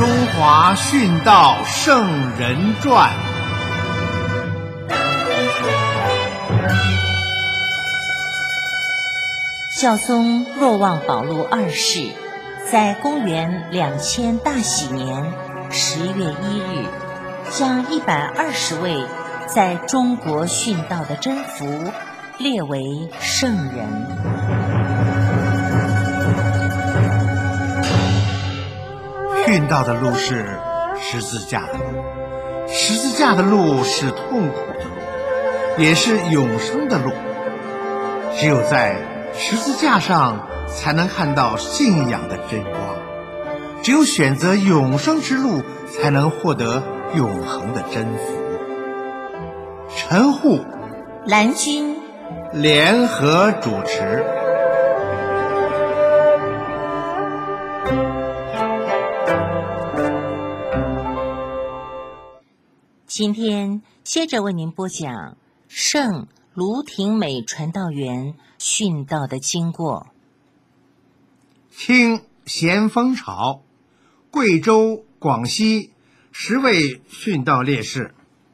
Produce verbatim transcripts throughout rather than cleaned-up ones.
中华殉道圣人传》。 孝宗若望保禄二世在公元两千大喜年十月一日，将一百二十位在中国殉道的真福列为圣人。 殉道的路是十字架的路，十字架的路是痛苦的路，也是永生的路。只有在十字架上才能看到信仰的真光，只有选择永生之路，才能获得永恒的真福。陈护、 蓝军联合主持。 今天接着为您播讲圣卢廷美传道员殉道的经过。 清咸丰朝，贵州、广西十位殉道烈士。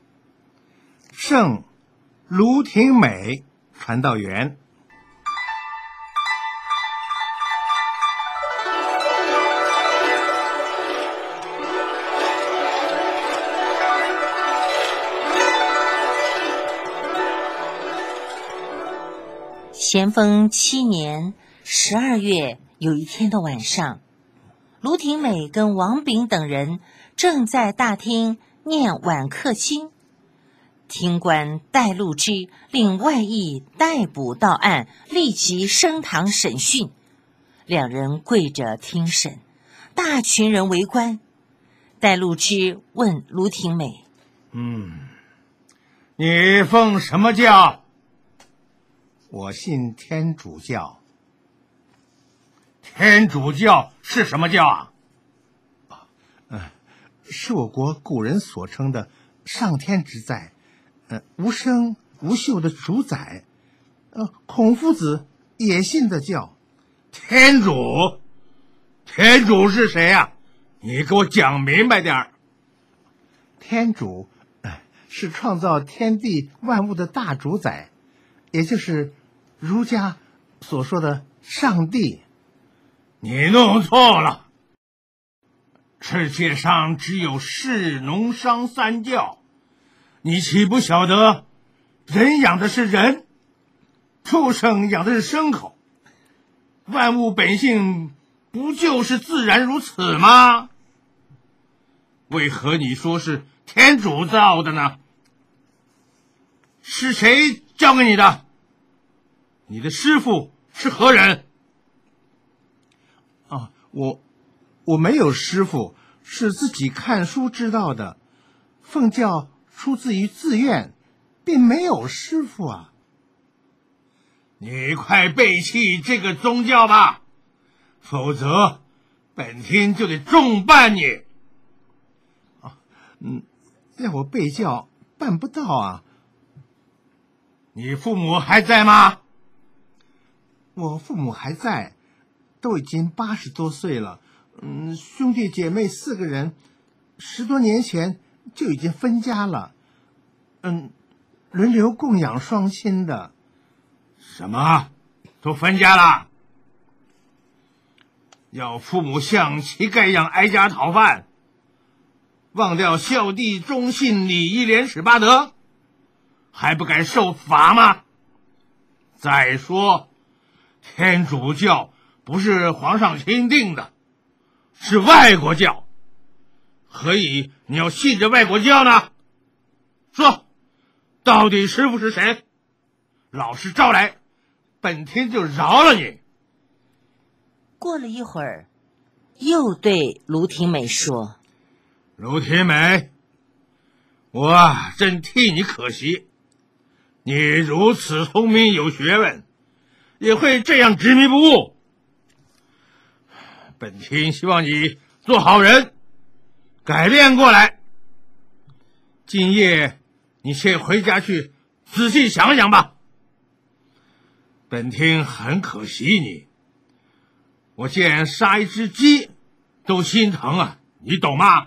圣卢廷美传道员。 咸丰七年十二月有一天的晚上，卢廷美跟王炳等人正在大厅念晚课经，厅官戴禄之令外役逮捕到案，立即升堂审讯。两人跪着听审，大群人围观。戴禄之问卢廷美： 嗯，你奉什么教？我信天主教。 天主教是什么教啊？ 呃，是我国古人所称的上天之在，呃，无声无秀的主宰。呃，孔夫子也信的教。 天主？天主是谁呀、啊？你给我讲明白点儿。 天主，呃，是创造天地万物的大主宰，也就是儒家所说的上帝。 你弄错了，世界上只有士农商三教，你岂不晓得人养的是人，畜生养的是牲口，万物本性不就是自然如此吗？为何你说是天主造的呢？是谁教给你的？你的师父是何人？ 啊，我我没有师父，是自己看书知道的。奉教出自于自愿，并没有师父啊。 你快背弃这个宗教吧，否则本厅就得重办你。 啊，嗯，要我背教办不到啊。 你父母还在吗？ 我父母还在，都已经八十多岁了。嗯，兄弟姐妹四个人，十多年前就已经分家了。嗯，轮流供养双亲的。 什么？都分家了？要父母像乞丐一样挨家讨饭，忘掉孝弟忠信礼义廉耻八德，还不该受罚吗？再说天主教不是皇上钦定的，是外国教，何以你要信着外国教呢？说，到底师父是谁？老实招来，本天就饶了你。 过了一会儿，又对卢廷美说： 卢廷美，我真替你可惜，你如此聪明有学问，也会这样执迷不悟。本厅希望你做好人，改变过来。今夜你先回家去仔细想想吧。本厅很可惜你，我见杀一只鸡都心疼啊。 你懂吗？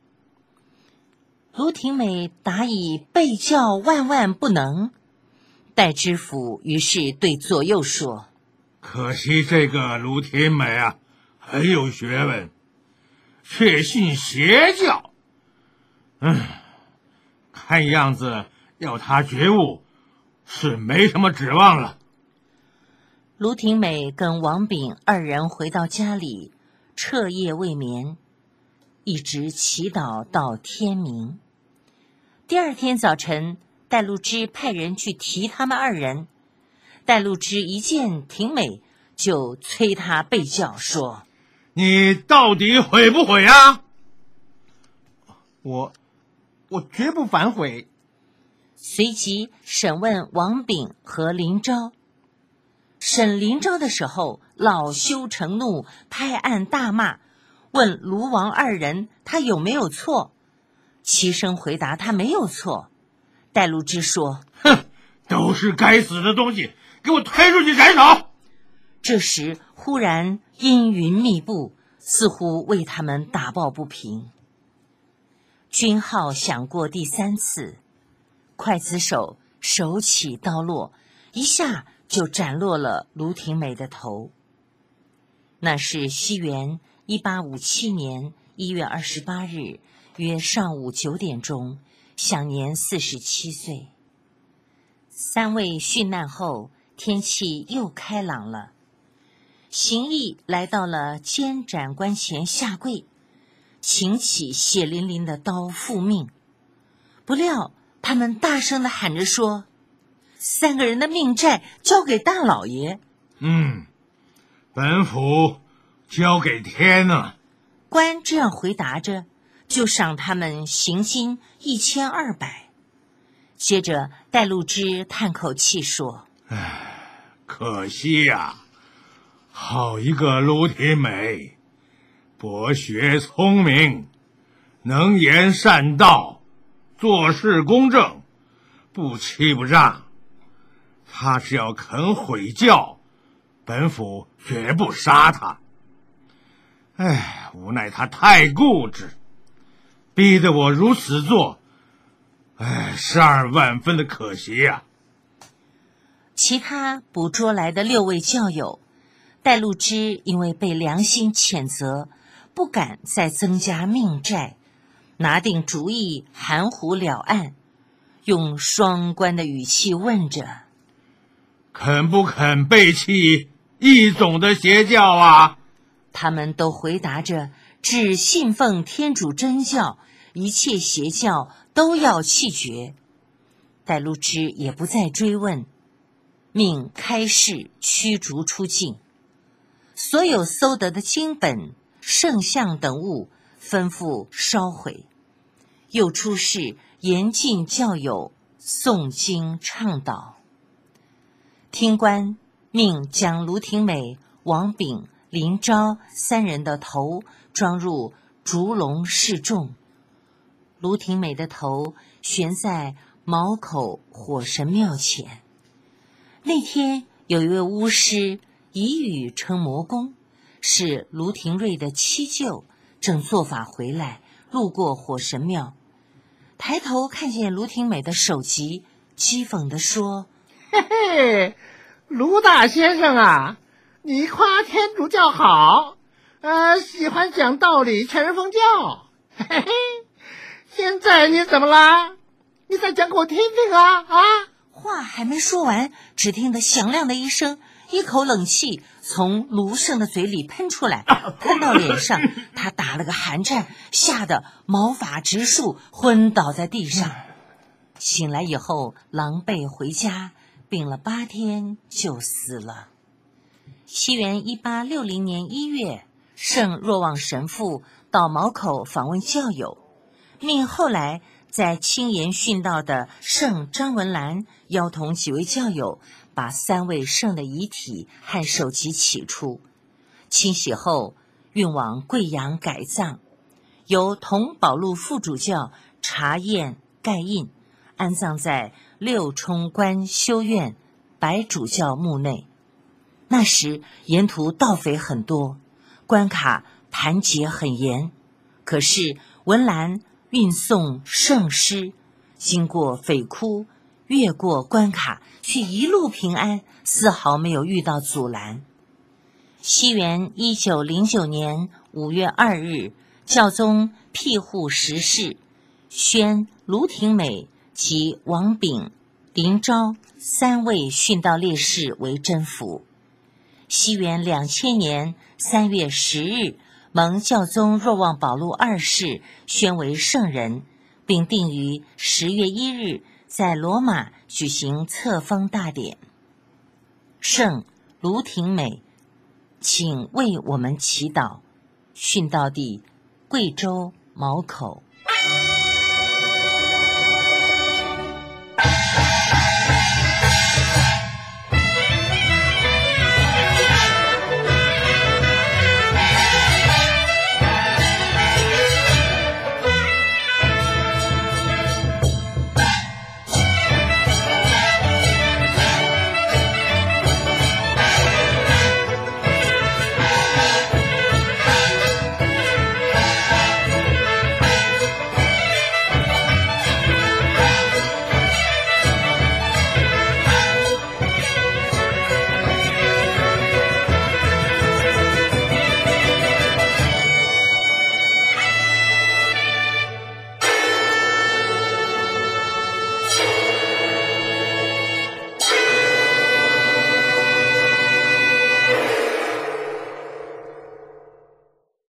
卢廷美答以备教万万不能。戴知府于是对左右说： 可惜这个卢廷美啊，很有学问，却信邪教。嗯，看样子要他觉悟是没什么指望了。 卢廷美跟王炳二人回到家里，彻夜未眠，一直祈祷到天明。第二天早晨，戴禄之派人去提他们二人。戴禄之一见廷美，就催他备教，说： 你到底悔不悔啊？ 我我绝不反悔。 随即审问王炳和林昭。审林昭的时候，恼羞成怒，拍案大骂，问卢王二人他有没有错。齐声回答他没有错。戴禄之说： 哼，都是该死的东西，给我推出去斩首！ 这时忽然阴云密布，似乎为他们打抱不平。军号响过第三次，刽子手手起刀落，一下就斩落了卢廷美的头。那是西元一八五七年一月二十八日，约上午九点钟，享年四十七岁。三位殉难后，天气又开朗了。邢毅来到了监斩官前下跪，擎起血淋淋的刀复命。不料他们大声地喊着说：三个人的命债交给大老爷。 嗯，本府交给天了。 官这样回答着，就赏他们刑金一千二百。接着戴禄之叹口气说： 唉，可惜呀、啊，好一个卢廷美，博学聪明，能言善道，做事公正，不欺不诈。他只要肯悔教，本府绝不杀他。唉，无奈他太固执，逼得我如此做，唉，十二万分的可惜呀、啊。 其他捕捉来的六位教友，戴禄之因为被良心谴责，不敢再增加命债，拿定主意含糊了案，用双关的语气问着： 肯不肯背弃一种的邪教啊？ 他们都回答着只信奉天主真教，一切邪教都要弃绝。戴禄之也不再追问，命开示驱逐出境。所有搜得的经本、圣像等物吩咐烧毁，又出示严禁教友诵经倡导。听官命将卢廷美、王炳、林昭三人的头装入烛笼示众。卢廷美的头悬在毛口火神庙前。那天有一位巫师以语称魔公，是卢廷瑞的七舅，正做法回来，路过火神庙，抬头看见卢廷美的首级，讥讽地说： 嘿嘿，卢大先生啊，你夸天主教好，呃，喜欢讲道理劝人奉教，嘿嘿，现在你怎么啦？你再讲给我听听啊啊！ 话还没说完，只听得响亮的一声，一口冷气从卢胜的嘴里喷出来，喷到脸上，他打了个寒战，吓得毛发直竖，昏倒在地上。醒来以后狼狈回家，病了八天就死了。西元一八六零年一月，圣若望神父到毛口访问教友，命后来在青岩殉道的圣张文兰邀同几位教友，把三位圣的遗体和首级起出，清洗后运往贵阳改葬，由同保禄副主教查验盖印，安葬在六冲关修院白主教墓内。那时沿途盗匪很多，关卡盘结很严， 可是文澜运送圣诗，经过匪窟，越过关卡，却一路平安，丝毫没有遇到阻拦。西元一九零九年五月二日，教宗庇护十世，宣卢廷美及王炳、林昭三位殉道烈士为真俘。西元两千年三月十日，蒙教宗若望保禄二世宣为圣人，并定于十月一日在罗马举行册封大典。圣卢廷美，请为我们祈祷。殉道地贵州毛口。